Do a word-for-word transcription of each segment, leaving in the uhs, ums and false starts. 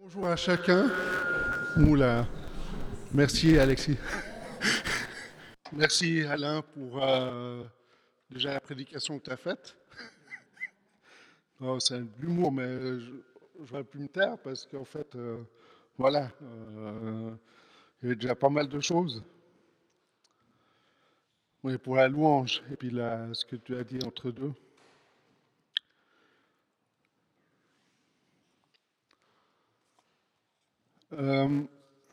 Bonjour à chacun. Oula, merci Alexis. Merci Alain pour euh, déjà la prédication que tu as faite. Oh, c'est de l'humour, mais je n'aurais pu me taire parce qu'en fait, euh, voilà, euh, il y avait déjà pas mal de choses. Oui, pour la louange et puis la, ce que tu as dit entre deux. Euh,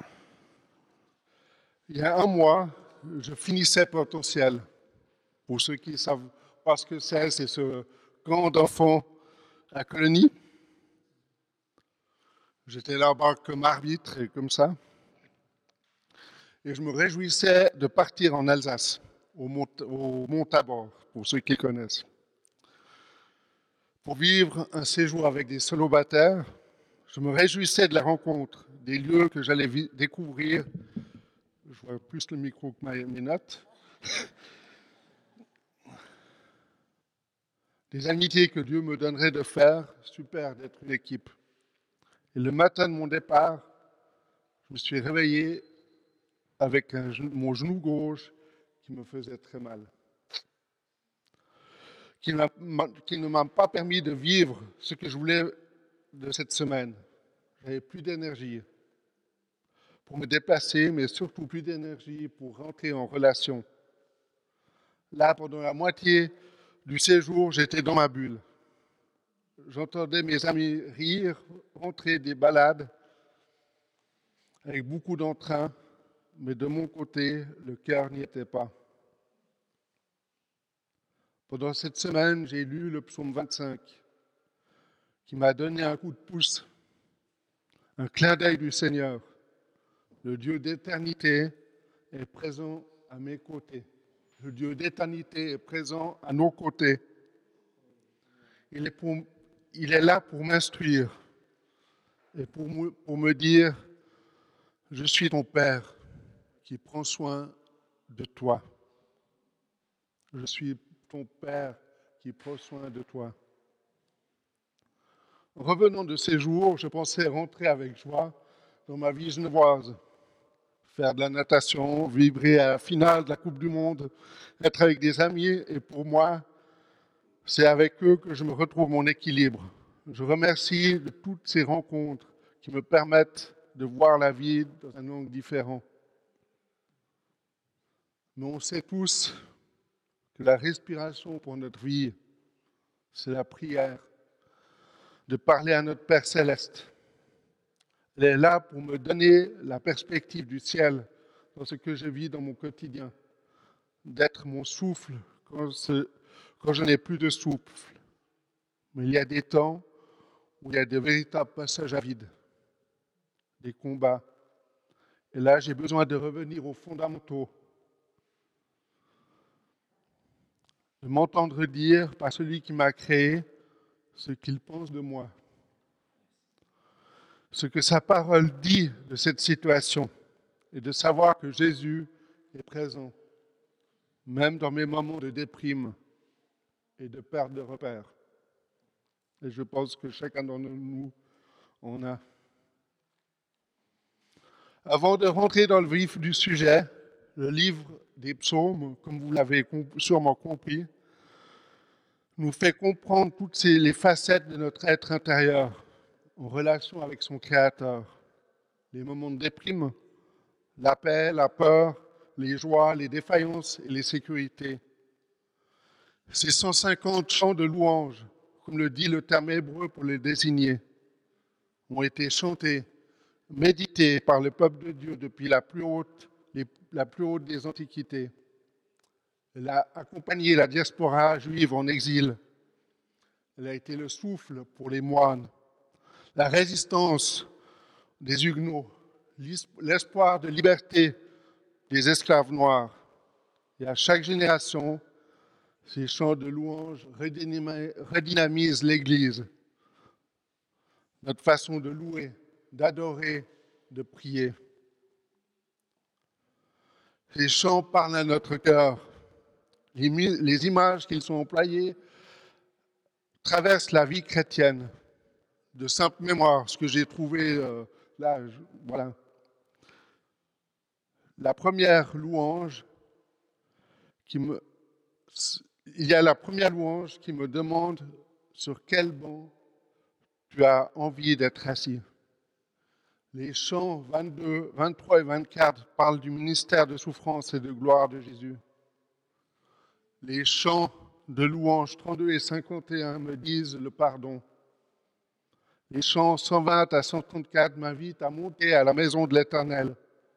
il y a un mois, je finissais Potentiel. Pour ceux qui savent pas ce que c'est, c'est ce camp d'enfants à Colonie. J'étais là-bas comme arbitre et comme ça. Et je me réjouissais de partir en Alsace, au Mont, au Mont Tabor, pour ceux qui connaissent, pour vivre un séjour avec des célibataires. Je me réjouissais de la rencontre, des lieux que j'allais vi- découvrir. Je vois plus le micro que ma- mes notes. Des amitiés que Dieu me donnerait de faire. Super d'être une équipe. Et le matin de mon départ, je me suis réveillé avec un, mon genou gauche qui me faisait très mal, qui, qui ne m'a pas permis de vivre ce que je voulais de cette semaine. J'avais plus d'énergie pour me déplacer, mais surtout plus d'énergie pour rentrer en relation. Là, pendant la moitié du séjour, j'étais dans ma bulle. J'entendais mes amis rire, rentrer des balades avec beaucoup d'entrain, mais de mon côté, le cœur n'y était pas. Pendant cette semaine, j'ai lu le psaume vingt-cinq, qui m'a donné un coup de pouce, un clin d'œil du Seigneur. Le Dieu d'éternité est présent à mes côtés. Le Dieu d'éternité est présent à nos côtés. Il est, pour, il est là pour m'instruire et pour me, pour me dire, je suis ton Père qui prend soin de toi. Je suis ton Père qui prend soin de toi. En revenant de ces jours, je pensais rentrer avec joie dans ma vie genevoise, faire de la natation, vibrer à la finale de la Coupe du Monde, être avec des amis, et pour moi, c'est avec eux que je me retrouve mon équilibre. Je remercie de toutes ces rencontres qui me permettent de voir la vie dans un angle différent. Mais on sait tous que la respiration pour notre vie, c'est la prière, de parler à notre Père céleste. Elle est là pour me donner la perspective du ciel dans ce que je vis dans mon quotidien, d'être mon souffle quand, ce, quand je n'ai plus de souffle. Mais il y a des temps où il y a de véritables passages à vide, des combats. Et là, j'ai besoin de revenir aux fondamentaux, de m'entendre dire par celui qui m'a créé ce qu'il pense de moi, ce que sa parole dit de cette situation, et de savoir que Jésus est présent, même dans mes moments de déprime et de perte de repères. Et je pense que chacun d'entre nous en a. Avant de rentrer dans le vif du sujet, le livre des psaumes, comme vous l'avez sûrement compris, nous fait comprendre toutes ces, les facettes de notre être intérieur en relation avec son Créateur. Les moments de déprime, la paix, la peur, les joies, les défaillances et les sécurités. Ces cent cinquante chants de louanges, comme le dit le terme hébreu pour les désigner, ont été chantés, médités par le peuple de Dieu depuis la plus haute, les, la plus haute des antiquités. Elle a accompagné la diaspora juive en exil. Elle a été le souffle pour les moines, la résistance des Huguenots, l'espoir de liberté des esclaves noirs. Et à chaque génération, ces chants de louanges redynamisent l'Église, notre façon de louer, d'adorer, de prier. Ces chants parlent à notre cœur. Les, les images qu'ils sont employées traversent la vie chrétienne, de simple mémoire, ce que j'ai trouvé euh, là, je- voilà. La première louange qui me... Il y a la première louange qui me demande sur quel banc tu as envie d'être assis. Les chants vingt-deux, vingt-trois et vingt-quatre parlent du ministère de souffrance et de gloire de Jésus. Les chants de louange trente-deux et cinquante et un me disent le pardon. Les chants cent vingt à cent trente-quatre m'invitent à monter à la maison de l'Éternel.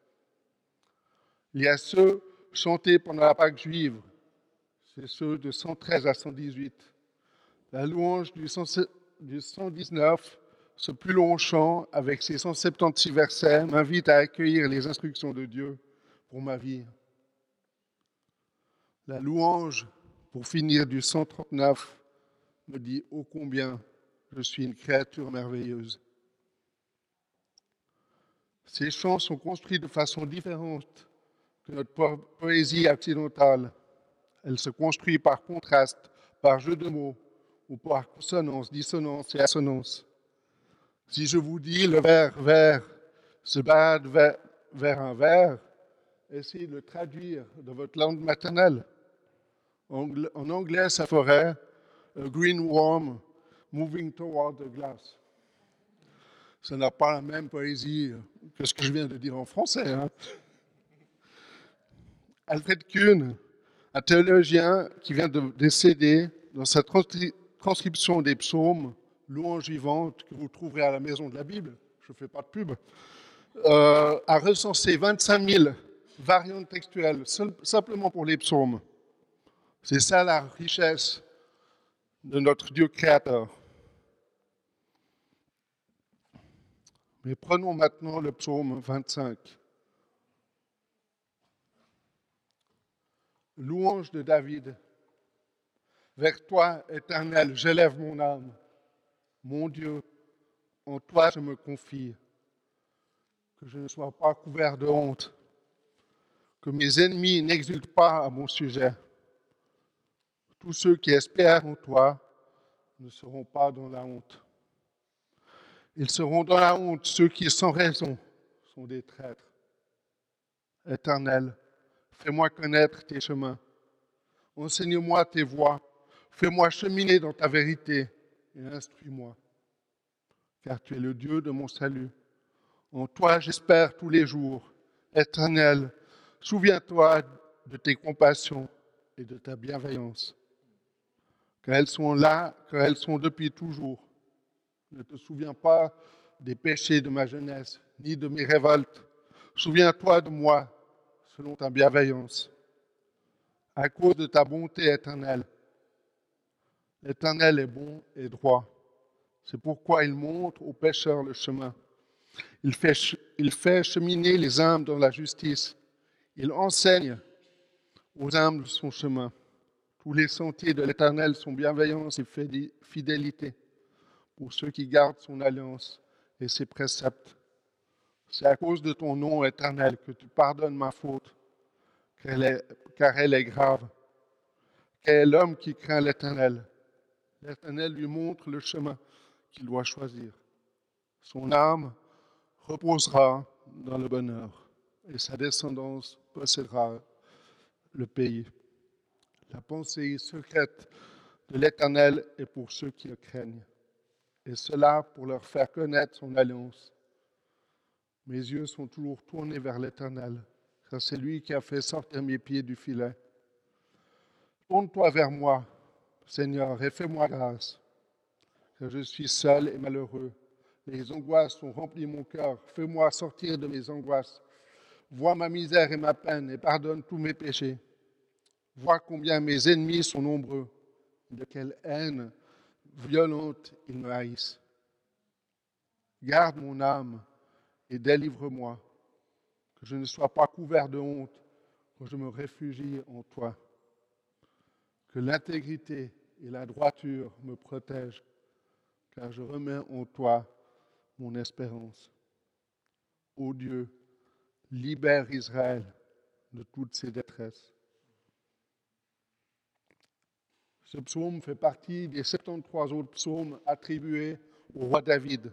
Il y a ceux chantés pendant la Pâque juive, c'est ceux de cent treize à cent dix-huit. La louange du cent dix-neuf, ce plus long chant avec ses cent soixante-seize versets, m'invite à accueillir les instructions de Dieu pour ma vie. La louange, pour finir, du cent trente-neuf me dit ô combien je suis une créature merveilleuse. Ces chants sont construits de façon différente que notre po- poésie occidentale. Elle se construit par contraste, par jeu de mots, ou par consonance, dissonance et assonance. Si je vous dis le vers, vers, se balade vers, vers un vers, essayez de le traduire de votre langue maternelle. En anglais, ça ferait a green worm moving toward the glass. Ça n'a pas la même poésie que ce que je viens de dire en français. Hein. Alfred Kuhn, un théologien qui vient de décéder, dans sa transcri- transcription des psaumes, louange vivante, que vous trouverez à la maison de la Bible, je ne fais pas de pub, euh, a recensé vingt-cinq mille variantes textuelles seul- simplement pour les psaumes. C'est ça la richesse de notre Dieu créateur. Mais prenons maintenant le psaume vingt-cinq. Louange de David. Vers toi, Éternel, j'élève mon âme. Mon Dieu, en toi je me confie. Que je ne sois pas couvert de honte. Que mes ennemis n'exultent pas à mon sujet. Tous ceux qui espèrent en toi ne seront pas dans la honte. Ils seront dans la honte, ceux qui, sans raison, sont des traîtres. Éternel, fais-moi connaître tes chemins. Enseigne-moi tes voies. Fais-moi cheminer dans ta vérité et instruis-moi. Car tu es le Dieu de mon salut. En toi, j'espère tous les jours. Éternel, souviens-toi de tes compassions et de ta bienveillance. Car elles sont là, car elles sont depuis toujours. Ne te souviens pas des péchés de ma jeunesse, ni de mes révoltes. Souviens-toi de moi, selon ta bienveillance. À cause de ta bonté éternelle. L'Éternel est bon et droit. C'est pourquoi il montre aux pécheurs le chemin. Il fait, il fait cheminer les humbles dans la justice. Il enseigne aux humbles son chemin. Tous les sentiers de l'Éternel sont bienveillance et fidélité pour ceux qui gardent son alliance et ses préceptes. C'est à cause de ton nom éternel que tu pardonnes ma faute, car elle est, car elle est grave. Quel est l'homme qui craint l'Éternel? L'Éternel lui montre le chemin qu'il doit choisir. Son âme reposera dans le bonheur et sa descendance possédera le pays. La pensée secrète de l'Éternel est pour ceux qui le craignent, et cela pour leur faire connaître son alliance. Mes yeux sont toujours tournés vers l'Éternel, car c'est lui qui a fait sortir mes pieds du filet. Tourne-toi vers moi, Seigneur, et fais-moi grâce, car je suis seul et malheureux. Les angoisses ont rempli mon cœur. Fais-moi sortir de mes angoisses. Vois ma misère et ma peine et pardonne tous mes péchés. Vois combien mes ennemis sont nombreux, de quelle haine violente ils me haïssent. Garde mon âme et délivre-moi, que je ne sois pas couvert de honte quand je me réfugie en toi. Que l'intégrité et la droiture me protègent, car je remets en toi mon espérance. Ô Dieu, libère Israël de toutes ses détresses. Ce psaume fait partie des soixante-treize autres psaumes attribués au roi David.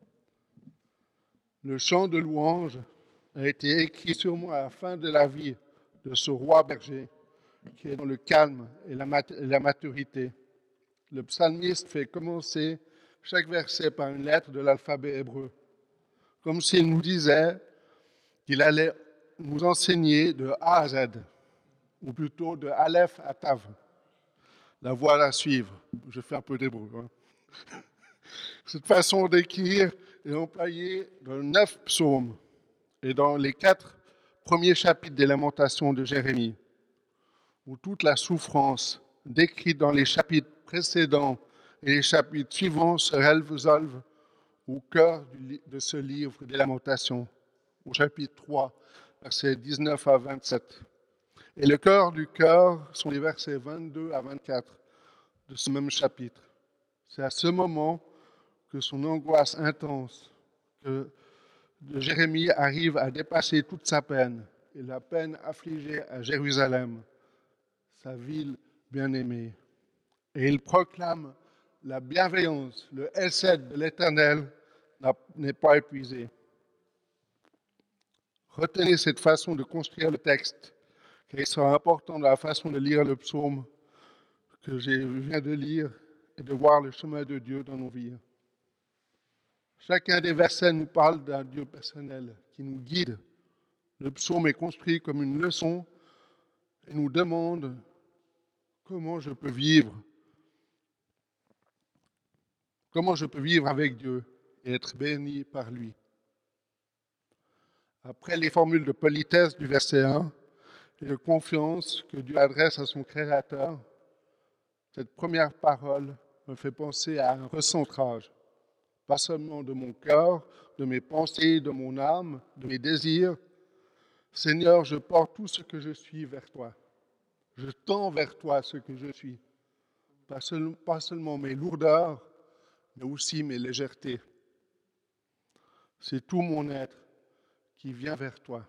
Le chant de louange a été écrit sûrement à la fin de la vie de ce roi berger qui est dans le calme et la, mat- et la maturité. Le psalmiste fait commencer chaque verset par une lettre de l'alphabet hébreu, comme s'il nous disait qu'il allait nous enseigner de A à Z, ou plutôt de Aleph à Tav, la voie à suivre. Je fais un peu d'hébreu. Hein. Cette façon d'écrire est employée dans neuf psaumes et dans les quatre premiers chapitres des Lamentations de Jérémie, où toute la souffrance décrite dans les chapitres précédents et les chapitres suivants se résolvent au cœur de ce livre des Lamentations, au chapitre trois, versets dix-neuf à vingt-sept. Et le cœur du cœur sont les versets vingt-deux à vingt-quatre de ce même chapitre. C'est à ce moment que son angoisse intense, que Jérémie arrive à dépasser toute sa peine et la peine affligée à Jérusalem, sa ville bien-aimée. Et il proclame la bienveillance, le hesed de l'Éternel n'est pas épuisé. Retenez cette façon de construire le texte, car il sera important dans la façon de lire le psaume que je viens de lire et de voir le chemin de Dieu dans nos vies. Chacun des versets nous parle d'un Dieu personnel qui nous guide. Le psaume est construit comme une leçon et nous demande comment je peux vivre, comment je peux vivre avec Dieu et être béni par lui. Après les formules de politesse du verset un et de confiance que Dieu adresse à son Créateur, cette première parole me fait penser à un recentrage, pas seulement de mon cœur, de mes pensées, de mon âme, de mes désirs. Seigneur, je porte tout ce que je suis vers toi. Je tends vers toi ce que je suis. Pas seulement, pas seulement mes lourdeurs, mais aussi mes légèretés. C'est tout mon être qui vient vers toi.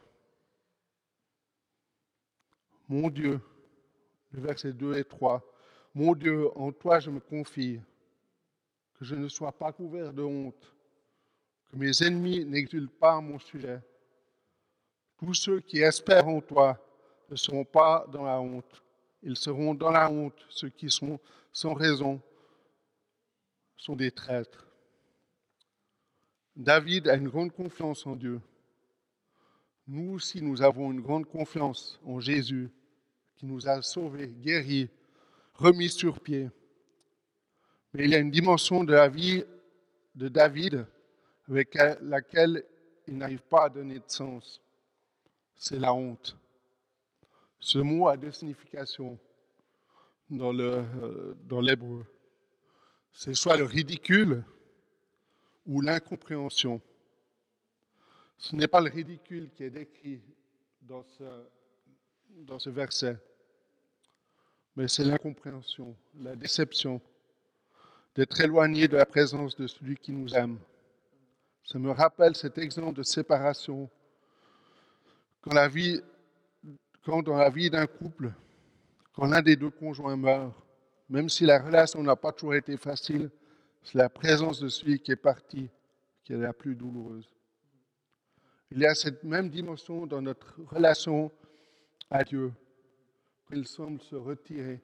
Mon Dieu, le verset deux et trois, mon Dieu, en toi je me confie, que je ne sois pas couvert de honte, que mes ennemis n'exultent pas à mon sujet. Tous ceux qui espèrent en toi ne seront pas dans la honte. Ils seront dans la honte, ceux qui sont sans raison sont des traîtres. David a une grande confiance en Dieu. Nous aussi, nous avons une grande confiance en Jésus, qui nous a sauvés, guéris, remis sur pied. Mais il y a une dimension de la vie de David avec laquelle il n'arrive pas à donner de sens. C'est la honte. Ce mot a deux significations dans, le, euh, dans l'hébreu. C'est soit le ridicule ou l'incompréhension. Ce n'est pas le ridicule qui est décrit dans ce, dans ce verset, mais c'est l'incompréhension, la déception, d'être éloigné de la présence de celui qui nous aime. Ça me rappelle cet exemple de séparation. Quand, la vie, quand dans la vie d'un couple, quand l'un des deux conjoints meurt, même si la relation n'a pas toujours été facile, c'est la présence de celui qui est parti qui est la plus douloureuse. Il y a cette même dimension dans notre relation à Dieu, qu'il semble se retirer.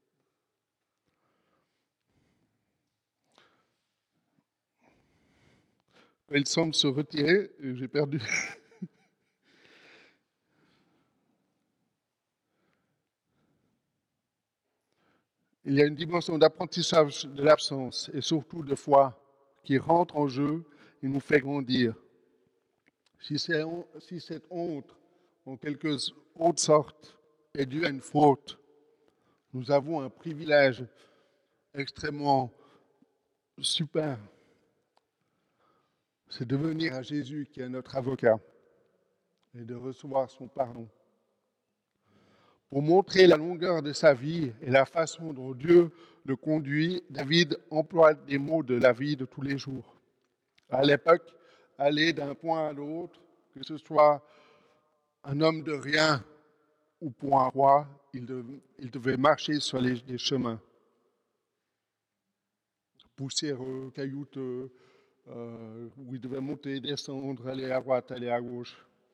Il semble se retirer, et j'ai perdu. Il y a une dimension d'apprentissage de l'absence et surtout de foi qui rentre en jeu et nous fait grandir. Si, c'est, si cette honte, en quelque autre sorte, est due à une faute, nous avons un privilège extrêmement super. C'est de venir à Jésus qui est notre avocat et de recevoir son pardon. Pour montrer la longueur de sa vie et la façon dont Dieu le conduit, David emploie des mots de la vie de tous les jours. À l'époque, aller d'un point à l'autre, que ce soit un homme de rien ou pour un roi, il devait, il devait marcher sur les, les chemins. poussiéreux, caillouteux, euh, où il devait monter, descendre, aller à droite, aller à gauche.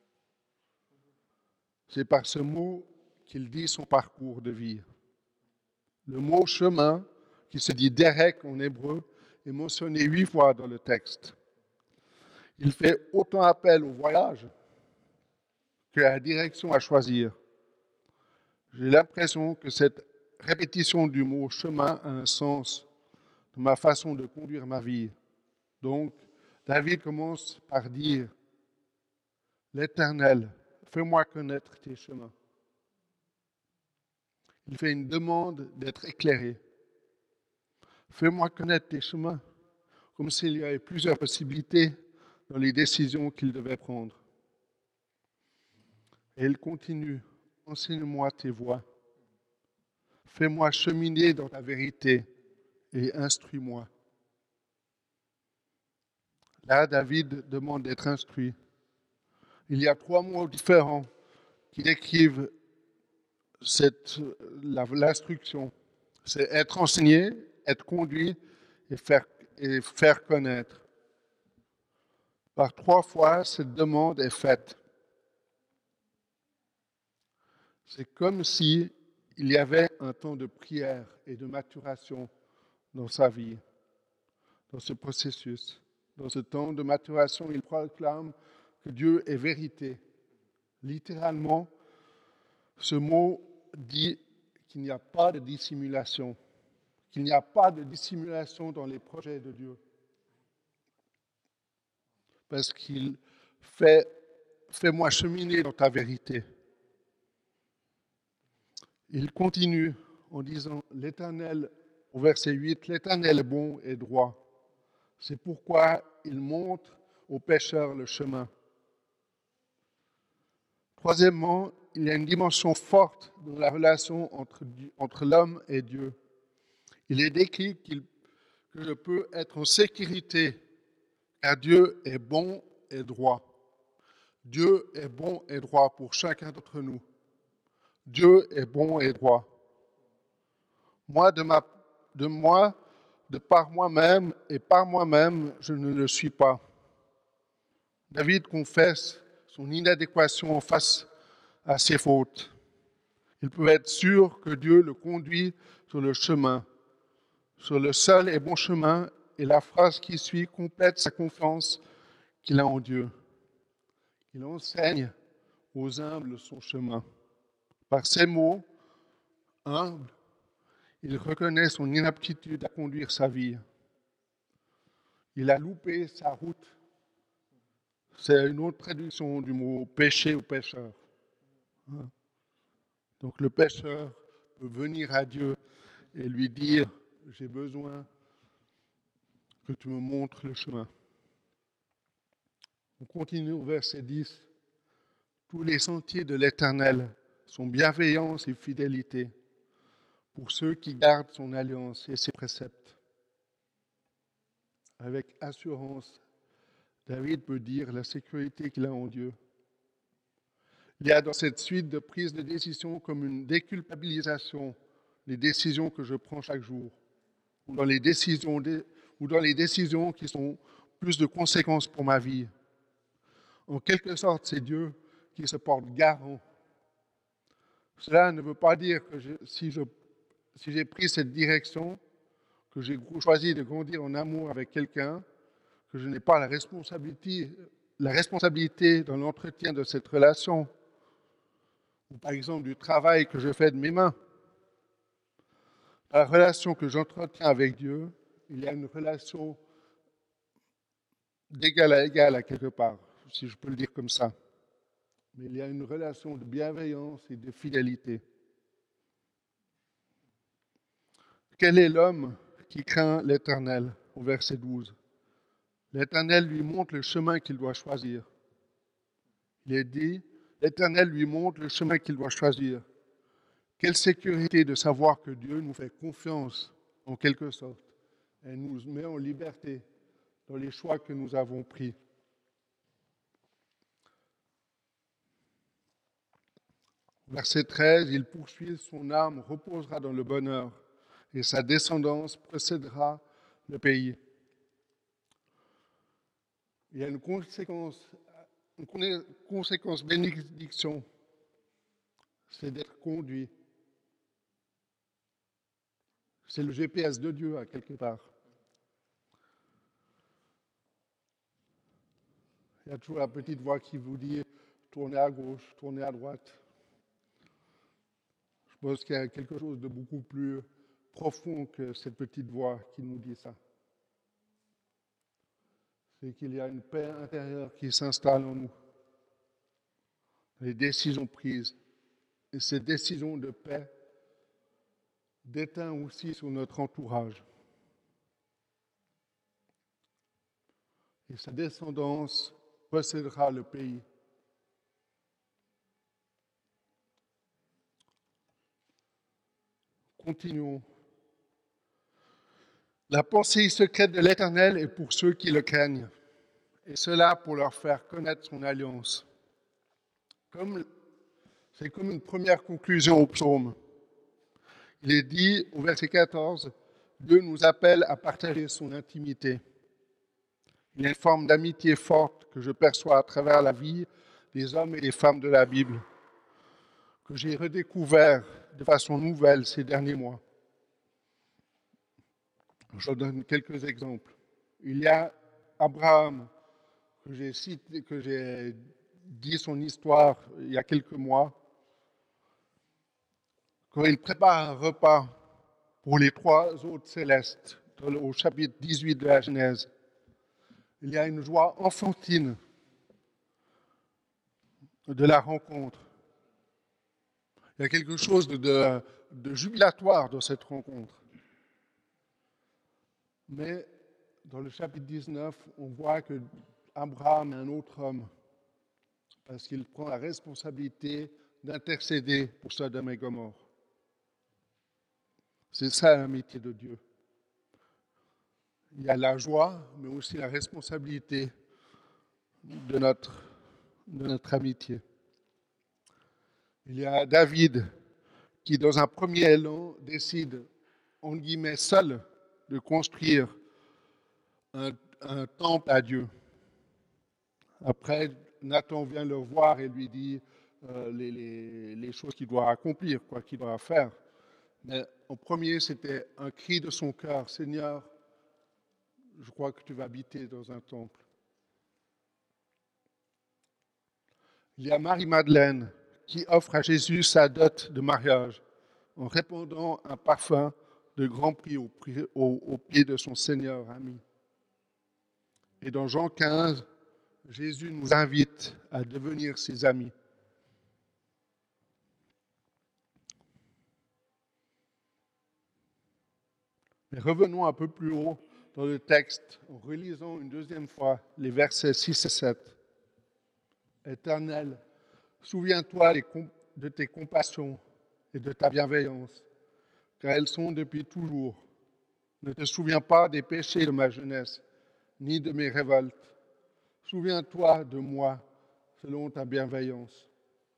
C'est par ce mot qu'il dit son parcours de vie. Le mot chemin, qui se dit derek en hébreu, est mentionné huit fois dans le texte. Il fait autant appel au voyage qu'à la direction à choisir. J'ai l'impression que cette répétition du mot chemin a un sens dans ma façon de conduire ma vie. Donc, David commence par dire, l'Éternel, fais-moi connaître tes chemins. Il fait une demande d'être éclairé. Fais-moi connaître tes chemins, comme s'il y avait plusieurs possibilités dans les décisions qu'il devait prendre. Et il continue, enseigne-moi tes voies. Fais-moi cheminer dans ta vérité et instruis-moi. Là, David demande d'être instruit. Il y a trois mots différents qui décrivent cette, la, l'instruction. C'est être enseigné, être conduit et faire, et faire connaître. Par trois fois, cette demande est faite. C'est comme si il y avait un temps de prière et de maturation dans sa vie, dans ce processus. Dans ce temps de maturation, il proclame que Dieu est vérité. Littéralement, ce mot dit qu'il n'y a pas de dissimulation, qu'il n'y a pas de dissimulation dans les projets de Dieu. Parce qu'il fait, fais-moi cheminer dans ta vérité. Il continue en disant, l'Éternel, au verset huit, l'Éternel est bon et droit. C'est pourquoi il montre aux pécheurs le chemin. Troisièmement, il y a une dimension forte dans la relation entre, entre l'homme et Dieu. Il est décrit qu'il, que je peux être en sécurité, car Dieu est bon et droit. Dieu est bon et droit pour chacun d'entre nous. Dieu est bon et droit. Moi, de, ma, de moi, de par moi-même et par moi-même, je ne le suis pas. David confesse son inadéquation face à ses fautes. Il peut être sûr que Dieu le conduit sur le chemin, sur le seul et bon chemin, et la phrase qui suit complète sa confiance qu'il a en Dieu. Il enseigne aux humbles son chemin. Par ces mots, humble, il reconnaît son inaptitude à conduire sa vie. Il a loupé sa route. C'est une autre traduction du mot péché ou pécheur. Donc le pécheur peut venir à Dieu et lui dire, j'ai besoin que tu me montres le chemin. On continue au verset dix. Tous les sentiers de l'Éternel sont bienveillance et fidélité pour ceux qui gardent son alliance et ses préceptes. Avec assurance, David peut dire la sécurité qu'il a en Dieu. Il y a dans cette suite de prises de décision comme une déculpabilisation des décisions que je prends chaque jour, ou dans les décisions, ou dans les décisions qui sont plus de conséquences pour ma vie. En quelque sorte, c'est Dieu qui se porte garant. Cela ne veut pas dire que je, si, je, si j'ai pris cette direction, que j'ai choisi de grandir en amour avec quelqu'un, que je n'ai pas la responsabilité, la responsabilité dans l'entretien de cette relation, ou par exemple du travail que je fais de mes mains. Dans la relation que j'entretiens avec Dieu, il y a une relation d'égal à égal à quelque part, si je peux le dire comme ça. Mais il y a une relation de bienveillance et de fidélité. Quel est l'homme qui craint l'Éternel, au verset douze? L'Éternel lui montre le chemin qu'il doit choisir. Il est dit, l'Éternel lui montre le chemin qu'il doit choisir. Quelle sécurité de savoir que Dieu nous fait confiance, en quelque sorte, et nous met en liberté dans les choix que nous avons pris. Verset treize, il poursuit, son âme reposera dans le bonheur, et sa descendance procédera le pays. Il y a une conséquence, une conséquence bénédiction, c'est d'être conduit. C'est le G P S de Dieu, à quelque part. Il y a toujours la petite voix qui vous dit tournez à gauche, tournez à droite. Je pense qu'il y a quelque chose de beaucoup plus profond que cette petite voix qui nous dit ça. C'est qu'il y a une paix intérieure qui s'installe en nous. Les décisions prises. Et ces décisions de paix déteint aussi sur notre entourage. Et sa descendance possédera le pays. Continuons. La pensée secrète de l'Éternel est pour ceux qui le craignent, et cela pour leur faire connaître son alliance. Comme, c'est comme une première conclusion au psaume. Il est dit au verset quatorze, Dieu nous appelle à partager son intimité. Il y a une forme d'amitié forte que je perçois à travers la vie des hommes et des femmes de la Bible, que j'ai redécouvert de façon nouvelle ces derniers mois. Je donne quelques exemples. Il y a Abraham, que j'ai cité, que j'ai dit son histoire il y a quelques mois, quand il prépare un repas pour les trois hôtes célestes, au chapitre dix-huit de la Genèse. Il y a une joie enfantine de la rencontre. Il y a quelque chose de, de, de jubilatoire dans cette rencontre. Mais dans le chapitre dix-neuf, on voit que Abraham est un autre homme, parce qu'il prend la responsabilité d'intercéder pour Sodome et Gomorrhe. C'est ça l'amitié de Dieu. Il y a la joie, mais aussi la responsabilité de notre, de notre amitié. Il y a David qui, dans un premier élan, décide, en guillemets, seul, de construire un, un temple à Dieu. Après, Nathan vient le voir et lui dit euh, les, les, les choses qu'il doit accomplir, quoi qu'il doit faire. Mais en premier, c'était un cri de son cœur, Seigneur, je crois que tu vas habiter dans un temple. Il y a Marie-Madeleine qui offre à Jésus sa dot de mariage en répandant un parfum de grand prix au, au, au pied de son Seigneur ami. Et dans Jean quinze, Jésus nous invite à devenir ses amis. Mais revenons un peu plus haut dans le texte en relisant une deuxième fois les versets six et sept. Éternel, souviens-toi de tes compassions et de ta bienveillance, car elles sont depuis toujours. Ne te souviens pas des péchés de ma jeunesse, ni de mes révoltes. Souviens-toi de moi selon ta bienveillance.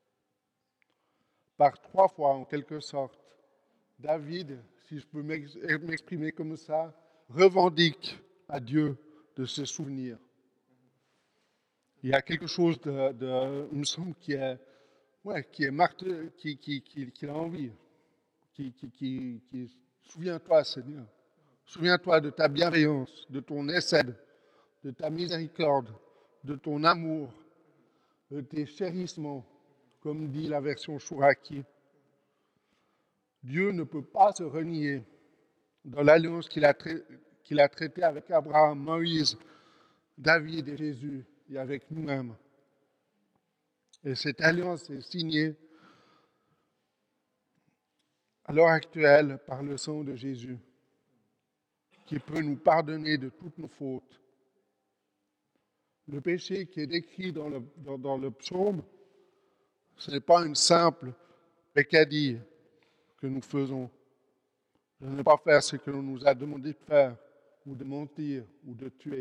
Par trois fois, en quelque sorte, David, si je peux m'exprimer comme ça, revendique à Dieu de se souvenir. Il y a quelque chose de, de il me semble, qui est, ouais, qui est marqué, qui, qui, qui, qui a envie. Qui, qui, qui, qui, souviens-toi, Seigneur. Souviens-toi de ta bienveillance, de ton essai, de ta miséricorde, de ton amour, de tes chérissements, comme dit la version Chouraki. Dieu ne peut pas se renier dans l'alliance qu'il a, tra- qu'il a traitée avec Abraham, Moïse, David et Jésus, et avec nous-mêmes. Et cette alliance est signée à l'heure actuelle par le sang de Jésus, qui peut nous pardonner de toutes nos fautes. Le péché qui est décrit dans le, dans, dans le psaume, ce n'est pas une simple peccadille que nous faisons. De ne pas faire ce que l'on nous a demandé de faire, ou de mentir, ou de tuer.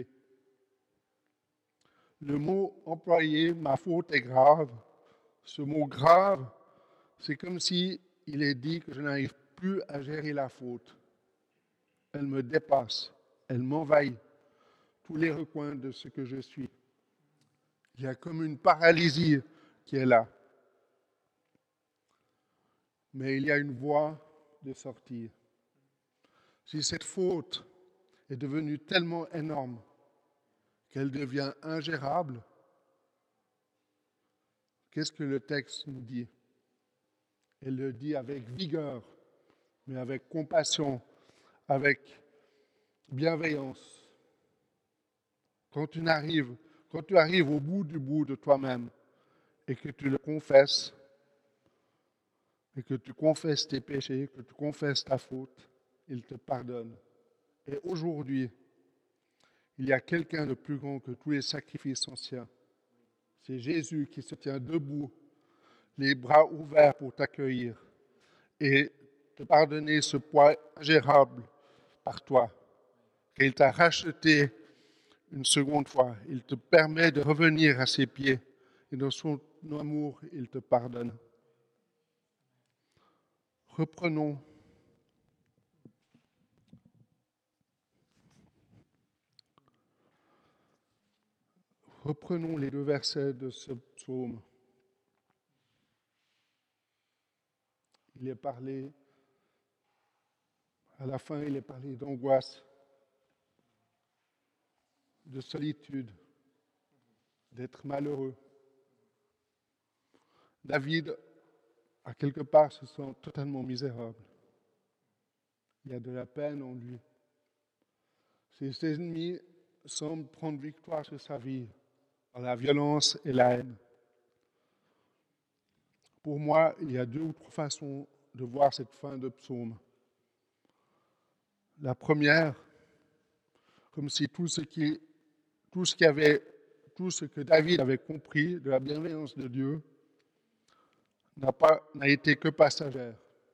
Le mot employé, ma faute est grave, ce mot grave, c'est comme si il est dit que je n'arrive plus à gérer la faute. Elle me dépasse. Elle m'envahit tous les recoins de ce que je suis. Il y a comme une paralysie qui est là. Mais il y a une voie de sortie. Si cette faute est devenue tellement énorme qu'elle devient ingérable, qu'est-ce que le texte nous dit? Elle le dit avec vigueur, mais avec compassion, avec bienveillance. Quand tu arrives, quand tu arrives au bout du bout de toi-même et que tu le confesses, et que tu confesses tes péchés, que tu confesses ta faute, il te pardonne. Et aujourd'hui, il y a quelqu'un de plus grand que tous les sacrifices anciens. C'est Jésus qui se tient debout, les bras ouverts pour t'accueillir et te pardonner ce poids ingérable par toi. Il t'a racheté une seconde fois. Il te permet de revenir à ses pieds. Et dans son amour, il te pardonne. Reprenons. Reprenons les deux versets de ce psaume. Il est parlé, à la fin, il est parlé d'angoisse, de solitude, d'être malheureux. David, à quelque part, se sent totalement misérable. Il y a de la peine en lui. Ses ennemis semblent prendre victoire sur sa vie par la violence et la haine. Pour moi, il y a deux ou trois façons de voir cette fin de psaume. La première, comme si tout ce qui, tout ce qui avait, tout ce que David avait compris de la bienveillance de Dieu n'a pas, n'a été que passagère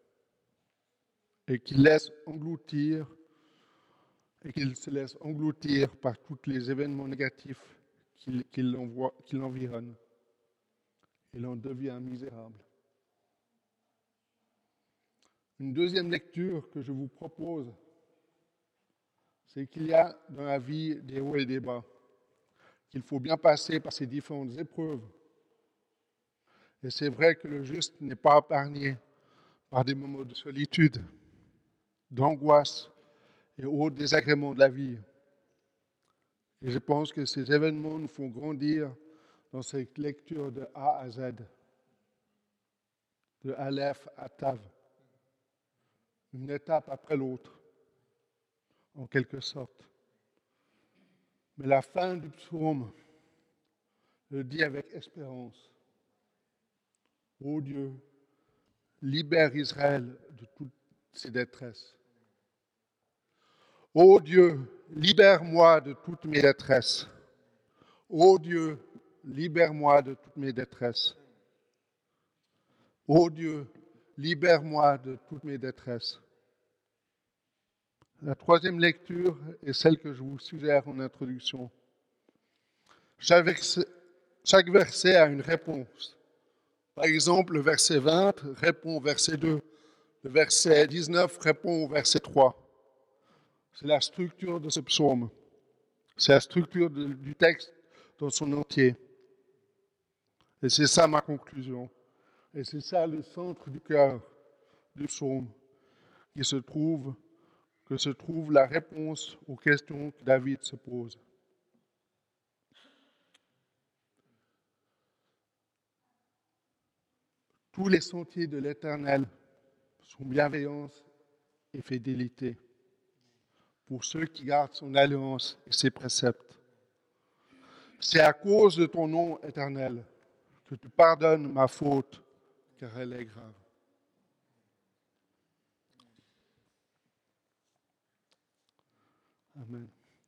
et qu'il laisse engloutir et qu'il se laisse engloutir par tous les événements négatifs qui, qui, l'envoient, qui l'environnent. Il en devient misérable. Une deuxième lecture que je vous propose, c'est qu'il y a dans la vie des hauts et des bas, qu'il faut bien passer par ces différentes épreuves. Et c'est vrai que le juste n'est pas épargné par des moments de solitude, d'angoisse et autres désagréments de la vie. Et je pense que ces événements nous font grandir dans cette lecture de A à Z, de Aleph à Tav, une étape après l'autre, en quelque sorte. Mais la fin du psaume le dit avec espérance. Ô Dieu, libère Israël de toutes ses détresses. Ô Dieu, libère-moi de toutes mes détresses. Ô Dieu, libère-moi de toutes mes détresses. Ô Dieu, libère-moi de toutes mes détresses. La troisième lecture est celle que je vous suggère en introduction. Chaque verset, chaque verset a une réponse. Par exemple, le verset vingt répond au verset deux. Le verset dix-neuf répond au verset trois. C'est la structure de ce psaume. C'est la structure de, du texte dans son entier. Et c'est ça ma conclusion. Et c'est ça le centre du cœur du psaume, qui se trouve, que se trouve la réponse aux questions que David se pose. Tous les sentiers de l'Éternel sont bienveillance et fidélité pour ceux qui gardent son alliance et ses préceptes. C'est à cause de ton nom éternel que tu pardonnes ma faute, car elle est grave. Amen.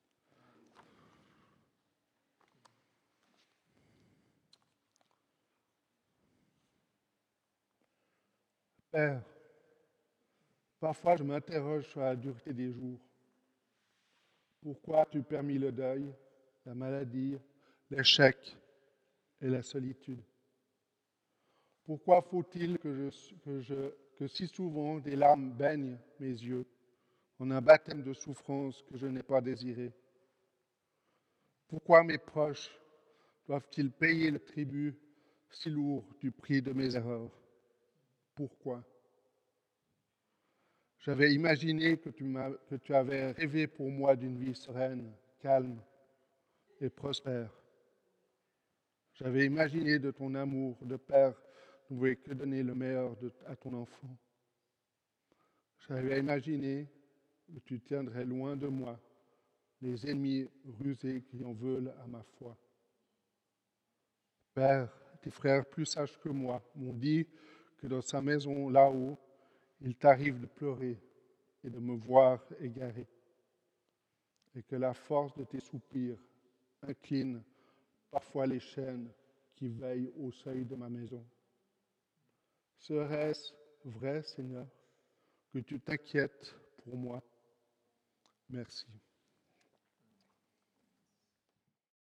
Père, parfois je m'interroge sur la dureté des jours. Pourquoi as-tu permis le deuil, la maladie, l'échec et la solitude? Pourquoi faut-il que, je, que, je, que si souvent des larmes baignent mes yeux en un baptême de souffrance que je n'ai pas désiré? Pourquoi mes proches doivent-ils payer le tribut si lourd du prix de mes erreurs? Pourquoi? J'avais imaginé que tu, que tu avais rêvé pour moi d'une vie sereine, calme et prospère. J'avais imaginé de ton amour de père ne pouvait que donner le meilleur de, à ton enfant. J'avais imaginé que tu tiendrais loin de moi les ennemis rusés qui en veulent à ma foi. Père, tes frères plus sages que moi m'ont dit que dans sa maison là-haut, il t'arrive de pleurer et de me voir égaré, et que la force de tes soupirs incline parfois les chaînes qui veillent au seuil de ma maison. Serait-ce vrai, Seigneur, que tu t'inquiètes pour moi? Merci.